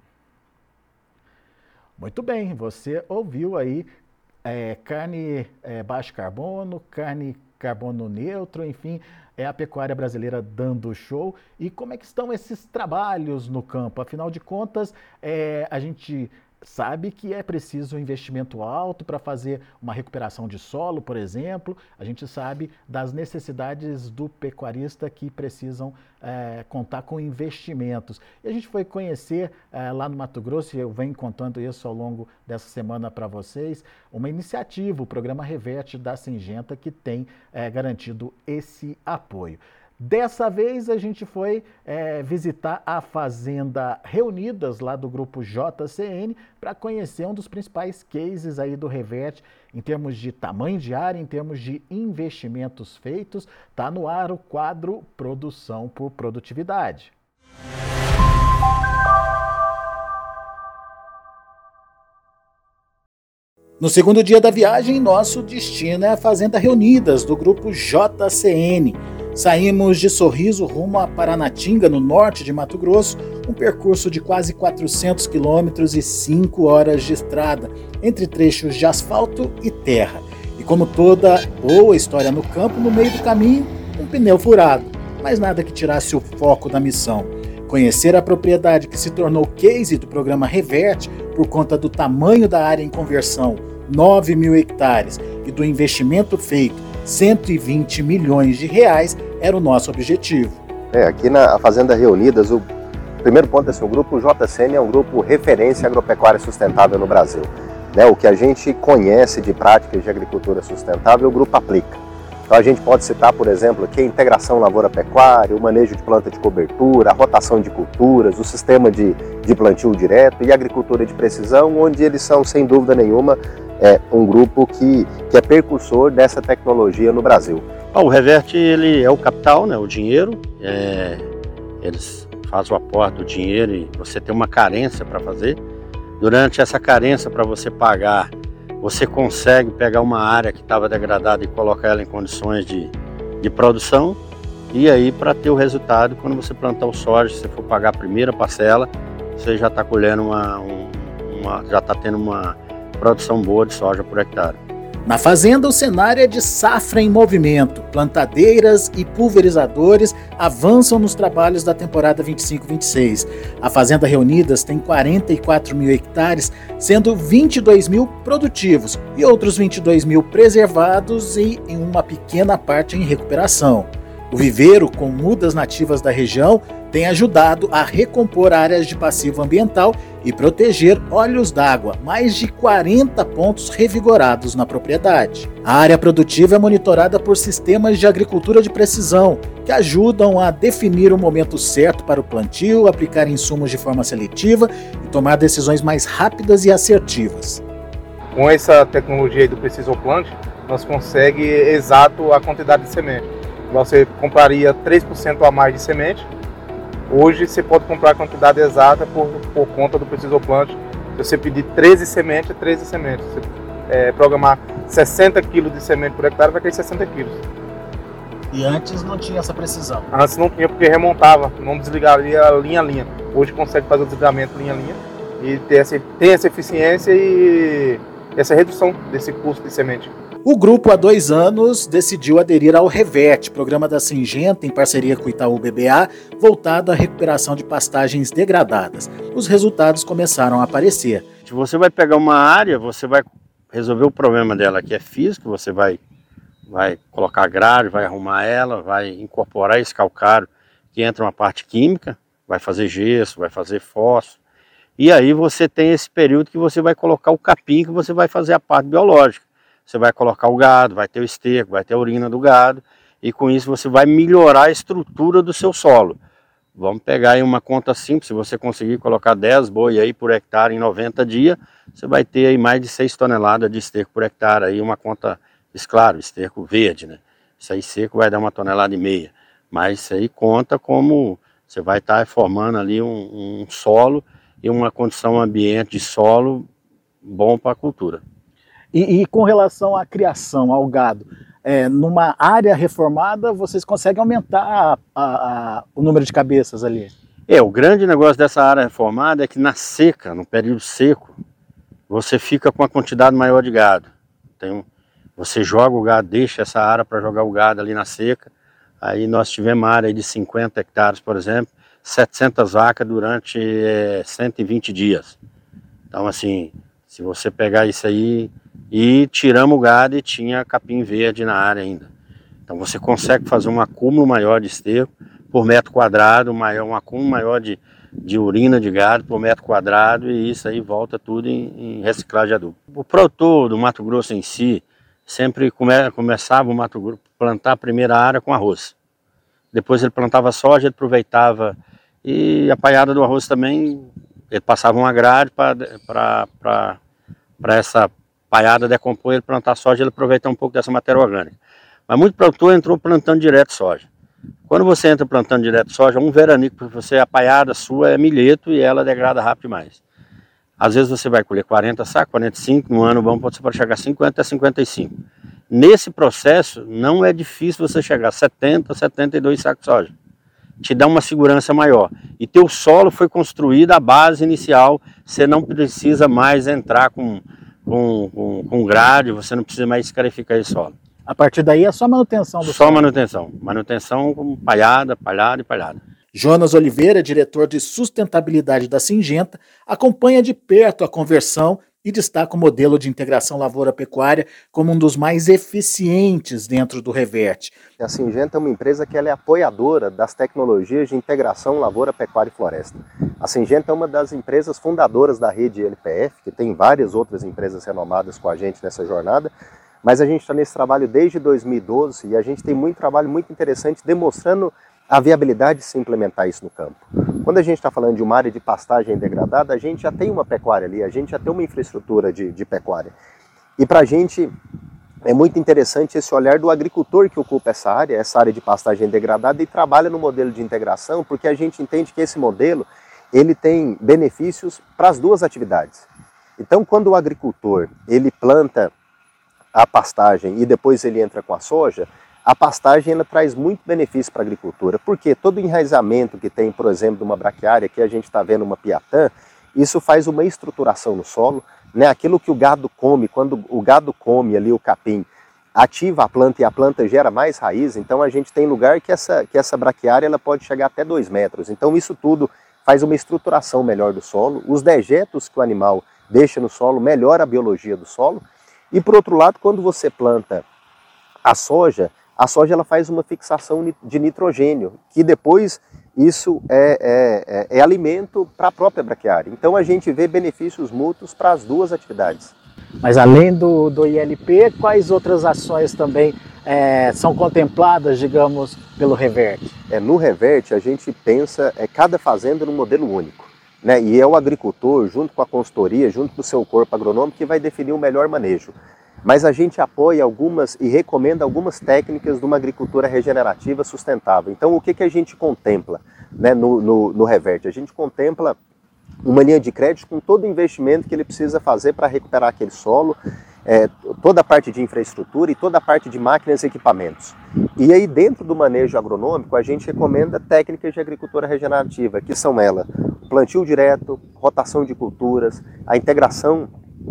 [SPEAKER 1] Muito bem, você ouviu aí carne baixo carbono, carne carbono neutro, enfim, é a pecuária brasileira dando show. E como é que estão esses trabalhos no campo? Afinal de contas, a gente sabe que é preciso um investimento alto para fazer uma recuperação de solo, por exemplo. A gente sabe das necessidades do pecuarista que precisam contar com investimentos. E a gente foi conhecer lá no Mato Grosso, e eu venho contando isso ao longo dessa semana para vocês, uma iniciativa, o programa Reverte da Syngenta, que tem garantido esse apoio. Dessa vez a gente foi visitar a Fazenda Reunidas, lá do grupo JCN, para conhecer um dos principais cases aí do Reverte, em termos de tamanho de área, em termos de investimentos feitos. Está no ar o quadro Produção por Produtividade. No segundo dia da viagem, nosso destino é a Fazenda Reunidas, do grupo JCN. Saímos de Sorriso rumo a Paranatinga, no norte de Mato Grosso, um percurso de quase 400 quilômetros e 5 horas de estrada, entre trechos de asfalto e terra. E como toda boa história no campo, no meio do caminho, um pneu furado, mas nada que tirasse o foco da missão. Conhecer a propriedade que se tornou case do programa Reverte por conta do tamanho da área em conversão, 9.000 hectares, e do investimento feito, 120 milhões de reais, era o nosso objetivo.
[SPEAKER 5] Aqui na Fazenda Reunidas, o primeiro ponto é assim, o grupo JCN é um grupo referência agropecuária sustentável no Brasil. O que a gente conhece de práticas de agricultura sustentável, o grupo aplica. Então a gente pode citar, por exemplo, aqui a integração lavoura-pecuária, o manejo de planta de cobertura, a rotação de culturas, o sistema de plantio direto e a agricultura de precisão, onde eles são, sem dúvida nenhuma, um grupo que é precursor dessa tecnologia no Brasil.
[SPEAKER 6] O Revert, ele é o capital, né, o dinheiro, eles fazem o aporte do dinheiro e você tem uma carência para fazer. Durante essa carência para você pagar, você consegue pegar uma área que estava degradada e colocar ela em condições de produção. E aí, para ter o resultado, quando você plantar o soja, se você for pagar a primeira parcela, você já está colhendo já está tendo uma produção boa de soja por hectare.
[SPEAKER 1] Na fazenda, o cenário é de safra em movimento. Plantadeiras e pulverizadores avançam nos trabalhos da temporada 25-26. A Fazenda Reunidas tem 44 mil hectares, sendo 22 mil produtivos e outros 22 mil preservados e em uma pequena parte em recuperação. O viveiro, com mudas nativas da região, tem ajudado a recompor áreas de passivo ambiental e proteger olhos d'água, mais de 40 pontos revigorados na propriedade. A área produtiva é monitorada por sistemas de agricultura de precisão, que ajudam a definir o momento certo para o plantio, aplicar insumos de forma seletiva e tomar decisões mais rápidas e assertivas.
[SPEAKER 7] Com essa tecnologia aí do Precision Plant, nós conseguimos exato a quantidade de semente. Você compraria 3% a mais de semente. Hoje você pode comprar a quantidade exata por conta do Precision Plant. Se você pedir 13 sementes, é 13 sementes. Se você programar 60 kg de semente por hectare, vai cair 60 kg.
[SPEAKER 1] E antes não tinha essa precisão?
[SPEAKER 7] Antes não tinha, porque remontava, não desligaria linha a linha. Hoje consegue fazer o desligamento linha a linha e ter essa eficiência e essa redução desse custo de semente.
[SPEAKER 1] O grupo, há 2 anos, decidiu aderir ao Revert, programa da Syngenta, em parceria com o Itaú BBA, voltado à recuperação de pastagens degradadas. Os resultados começaram a aparecer.
[SPEAKER 6] Se você vai pegar uma área, você vai resolver o problema dela, que é físico, você vai colocar grade, vai arrumar ela, vai incorporar esse calcário, que entra uma parte química, vai fazer gesso, vai fazer fósforo. E aí você tem esse período que você vai colocar o capim, que você vai fazer a parte biológica. Você vai colocar o gado, vai ter o esterco, vai ter a urina do gado, e com isso você vai melhorar a estrutura do seu solo. Vamos pegar aí uma conta simples, se você conseguir colocar 10 boi aí por hectare em 90 dias, você vai ter aí mais de 6 toneladas de esterco por hectare, aí uma conta, claro, esterco verde, né? Isso aí seco vai dar 1,5 toneladas, mas isso aí conta como você vai estar formando ali um solo e uma condição ambiente de solo bom para a cultura.
[SPEAKER 1] E com relação à criação, ao gado, numa área reformada, vocês conseguem aumentar o número de cabeças ali?
[SPEAKER 6] O grande negócio dessa área reformada é que na seca, no período seco, você fica com a quantidade maior de gado. Você joga o gado, deixa essa área para jogar o gado ali na seca. Aí nós tivemos uma área de 50 hectares, por exemplo, 700 vacas durante 120 dias. Então, assim, se você pegar isso aí... E tiramos o gado e tinha capim verde na área ainda. Então você consegue fazer um acúmulo maior de esterco por metro quadrado, um acúmulo maior de urina de gado por metro quadrado, e isso aí volta tudo em reciclagem de adubo. O produtor do Mato Grosso em si sempre começava o Mato Grosso a plantar a primeira área com arroz. Depois ele plantava soja, ele aproveitava, e a palhada do arroz também, ele passava uma grade para essa palhada decompor, ele plantar soja, ele aproveitar um pouco dessa matéria orgânica. Mas muito produtor entrou plantando direto soja. Quando você entra plantando direto soja, um veranico, porque você, a palhada sua é milheto e ela degrada rápido demais. Às vezes você vai colher 40 sacos, 45, no ano bom você pode chegar a 50 a 55. Nesse processo, não é difícil você chegar a 70, 72 sacos de soja. Te dá uma segurança maior. E teu solo foi construído, a base inicial, você não precisa mais entrar com grade, você não precisa mais escarificar esse solo.
[SPEAKER 1] A partir daí é só manutenção do solo?
[SPEAKER 6] Só manutenção com palhada e palhada.
[SPEAKER 1] Jonas Oliveira, diretor de sustentabilidade da Syngenta, acompanha de perto a conversão e destaca o modelo de integração lavoura-pecuária como um dos mais eficientes dentro do Revert.
[SPEAKER 5] A Syngenta é uma empresa que ela é apoiadora das tecnologias de integração lavoura, pecuária e floresta. A Syngenta é uma das empresas fundadoras da rede LPF, que tem várias outras empresas renomadas com a gente nessa jornada, mas a gente está nesse trabalho desde 2012 e a gente tem muito trabalho muito interessante demonstrando a viabilidade de se implementar isso no campo. Quando a gente está falando de uma área de pastagem degradada, a gente já tem uma pecuária ali, a gente já tem uma infraestrutura de pecuária. E para a gente é muito interessante esse olhar do agricultor que ocupa essa área de pastagem degradada e trabalha no modelo de integração, porque a gente entende que esse modelo ele tem benefícios para as duas atividades. Então, quando o agricultor ele planta a pastagem e depois ele entra com a soja, a pastagem ela traz muito benefício para a agricultura, porque todo enraizamento que tem, por exemplo, de uma braquiária, que a gente está vendo uma piatã, isso faz uma estruturação no solo, né? Aquilo que o gado come, quando o gado come ali o capim, ativa a planta e a planta gera mais raiz, então a gente tem lugar que essa braquiária ela pode chegar até 2 metros. Então isso tudo faz uma estruturação melhor do solo, os dejetos que o animal deixa no solo melhora a biologia do solo, e por outro lado, quando você planta a soja ela faz uma fixação de nitrogênio, que depois isso é alimento para a própria braquiária. Então a gente vê benefícios mútuos para as duas atividades.
[SPEAKER 1] Mas além do ILP, quais outras ações também são contempladas, digamos, pelo Reverte?
[SPEAKER 5] No Reverte a gente pensa cada fazenda num modelo único, né? E é o agricultor, junto com a consultoria, junto com o seu corpo agronômico, que vai definir o melhor manejo. Mas a gente apoia algumas e recomenda algumas técnicas de uma agricultura regenerativa sustentável. Então o que a gente contempla, né, no Reverte? A gente contempla uma linha de crédito com todo o investimento que ele precisa fazer para recuperar aquele solo, toda a parte de infraestrutura e toda a parte de máquinas e equipamentos. E aí dentro do manejo agronômico a gente recomenda técnicas de agricultura regenerativa, que são elas: plantio direto, rotação de culturas, a integração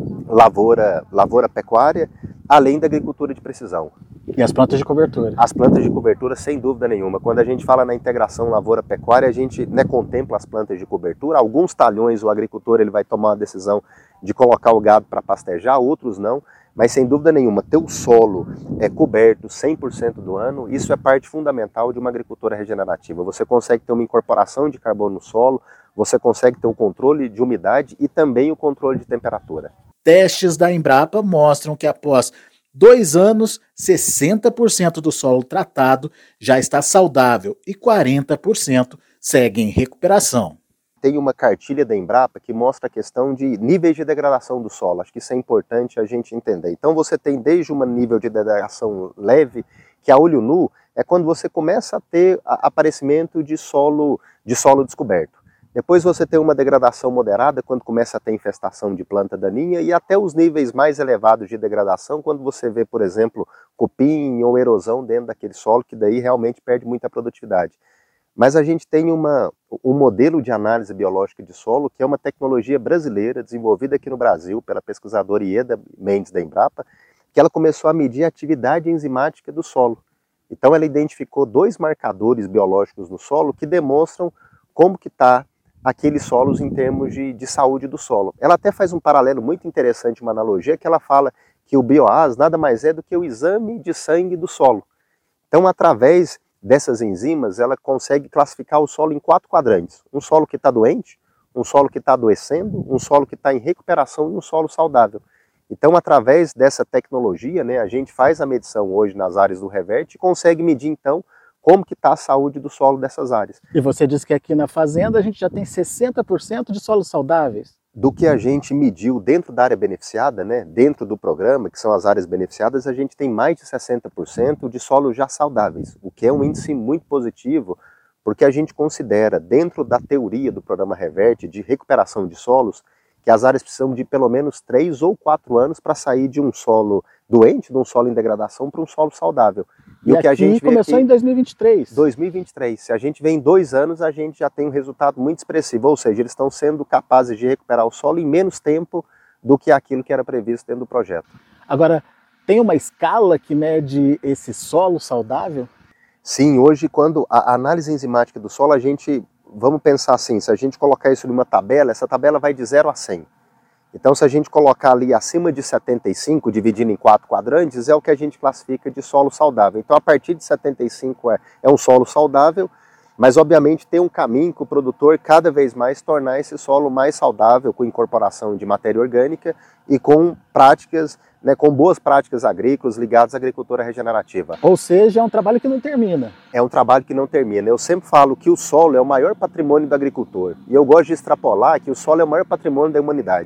[SPEAKER 5] lavoura-pecuária, além da agricultura de precisão.
[SPEAKER 1] E as plantas de cobertura?
[SPEAKER 5] As plantas de cobertura, sem dúvida nenhuma. Quando a gente fala na integração lavoura-pecuária, a gente contempla as plantas de cobertura. Alguns talhões o agricultor ele vai tomar a decisão de colocar o gado para pastejar, outros não. Mas sem dúvida nenhuma, ter o solo coberto 100% do ano, isso é parte fundamental de uma agricultura regenerativa. Você consegue ter uma incorporação de carbono no solo, você consegue ter o controle de umidade e também o controle de temperatura.
[SPEAKER 1] Testes da Embrapa mostram que após 2 anos, 60% do solo tratado já está saudável e 40% segue em recuperação.
[SPEAKER 5] Tem uma cartilha da Embrapa que mostra a questão de níveis de degradação do solo. Acho que isso é importante a gente entender. Então você tem desde um nível de degradação leve, que a olho nu é quando você começa a ter aparecimento de solo descoberto. Depois você tem uma degradação moderada, quando começa a ter infestação de planta daninha, e até os níveis mais elevados de degradação, quando você vê, por exemplo, cupim ou erosão dentro daquele solo, que daí realmente perde muita produtividade. Mas a gente tem um modelo de análise biológica de solo, que é uma tecnologia brasileira, desenvolvida aqui no Brasil pela pesquisadora Ieda Mendes da Embrapa, que ela começou a medir a atividade enzimática do solo. Então ela identificou 2 marcadores biológicos no solo que demonstram como que está aqueles solos em termos de saúde do solo. Ela até faz um paralelo muito interessante, uma analogia, que ela fala que o bioAS nada mais é do que o exame de sangue do solo. Então, através dessas enzimas, ela consegue classificar o solo em 4 quadrantes. Um solo que está doente, um solo que está adoecendo, um solo que está em recuperação e um solo saudável. Então, através dessa tecnologia, né, a gente faz a medição hoje nas áreas do Reverte e consegue medir, então, como que está a saúde do solo dessas áreas.
[SPEAKER 1] E você disse que aqui na fazenda a gente já tem 60% de solos saudáveis.
[SPEAKER 5] Do que a gente mediu dentro da área beneficiada, né, dentro do programa, que são as áreas beneficiadas, a gente tem mais de 60% de solos já saudáveis, o que é um índice muito positivo, porque a gente considera, dentro da teoria do programa Reverte, de recuperação de solos, que as áreas precisam de pelo menos 3 ou 4 anos para sair de um solo doente, de um solo em degradação, para um solo saudável.
[SPEAKER 1] E o que a gente começou em 2023.
[SPEAKER 5] 2023. Se a gente vê em 2 anos, a gente já tem um resultado muito expressivo, ou seja, eles estão sendo capazes de recuperar o solo em menos tempo do que aquilo que era previsto dentro do projeto.
[SPEAKER 1] Agora, tem uma escala que mede esse solo saudável?
[SPEAKER 5] Sim, hoje quando a análise enzimática do solo, vamos pensar assim, se a gente colocar isso numa tabela, essa tabela vai de 0 a 100. Então, se a gente colocar ali acima de 75, dividindo em 4 quadrantes, é o que a gente classifica de solo saudável. Então, a partir de 75 é um solo saudável, mas obviamente tem um caminho que o produtor cada vez mais tornar esse solo mais saudável, com incorporação de matéria orgânica e com práticas, né, com boas práticas agrícolas ligadas à agricultura regenerativa.
[SPEAKER 1] Ou seja, é um trabalho que não termina.
[SPEAKER 5] É um trabalho que não termina. Eu sempre falo que o solo é o maior patrimônio do agricultor. E eu gosto de extrapolar que o solo é o maior patrimônio da humanidade.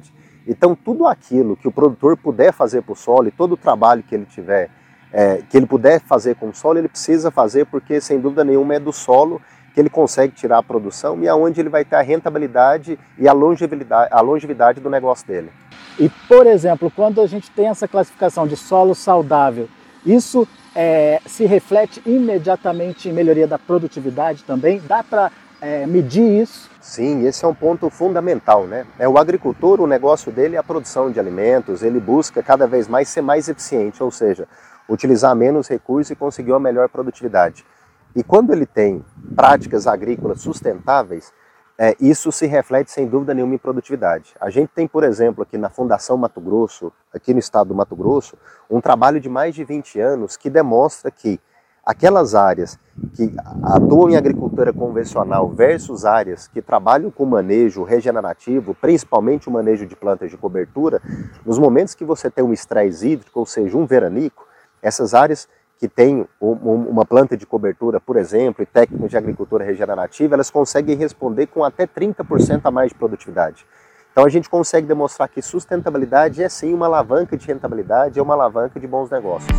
[SPEAKER 5] Então, tudo aquilo que o produtor puder fazer para o solo e todo o trabalho que ele tiver, que ele puder fazer com o solo, ele precisa fazer, porque, sem dúvida nenhuma, é do solo que ele consegue tirar a produção e aonde ele vai ter a rentabilidade e a longevidade do negócio dele.
[SPEAKER 1] E, por exemplo, quando a gente tem essa classificação de solo saudável, isso se reflete imediatamente em melhoria da produtividade também? Dá para medir isso?
[SPEAKER 5] Sim, esse é um ponto fundamental, né? O agricultor, o negócio dele é a produção de alimentos, ele busca cada vez mais ser mais eficiente, ou seja, utilizar menos recursos e conseguir uma melhor produtividade. E quando ele tem práticas agrícolas sustentáveis, isso se reflete sem dúvida nenhuma em produtividade. A gente tem, por exemplo, aqui na Fundação Mato Grosso, aqui no estado do Mato Grosso, um trabalho de mais de 20 anos que demonstra que aquelas áreas que atuam em agricultura convencional versus áreas que trabalham com manejo regenerativo, principalmente o manejo de plantas de cobertura, nos momentos que você tem um estresse hídrico, ou seja, um veranico, essas áreas que têm uma planta de cobertura, por exemplo, e técnicas de agricultura regenerativa, elas conseguem responder com até 30% a mais de produtividade. Então a gente consegue demonstrar que sustentabilidade é sim uma alavanca de rentabilidade, é uma alavanca de bons negócios.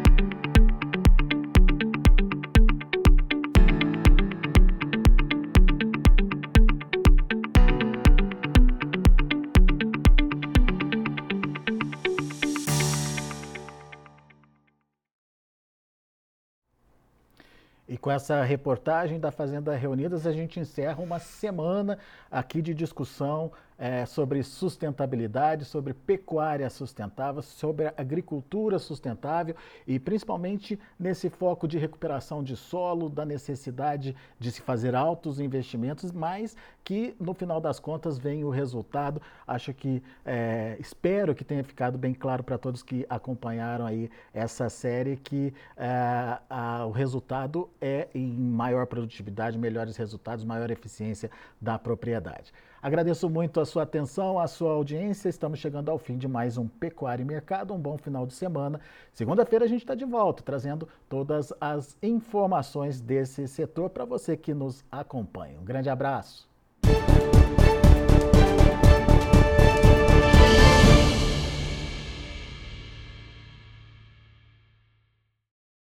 [SPEAKER 1] E com essa reportagem da Fazenda Reunidas, a gente encerra uma semana aqui de discussão sobre sustentabilidade, sobre pecuária sustentável, sobre agricultura sustentável e principalmente nesse foco de recuperação de solo, da necessidade de se fazer altos investimentos, mas que no final das contas vem o resultado. Acho que, espero que tenha ficado bem claro para todos que acompanharam aí essa série que o resultado é em maior produtividade, melhores resultados, maior eficiência da propriedade. Agradeço muito a sua atenção, a sua audiência. Estamos chegando ao fim de mais um Pecuária e Mercado. Um bom final de semana. Segunda-feira a gente está de volta, trazendo todas as informações desse setor para você que nos acompanha. Um grande abraço.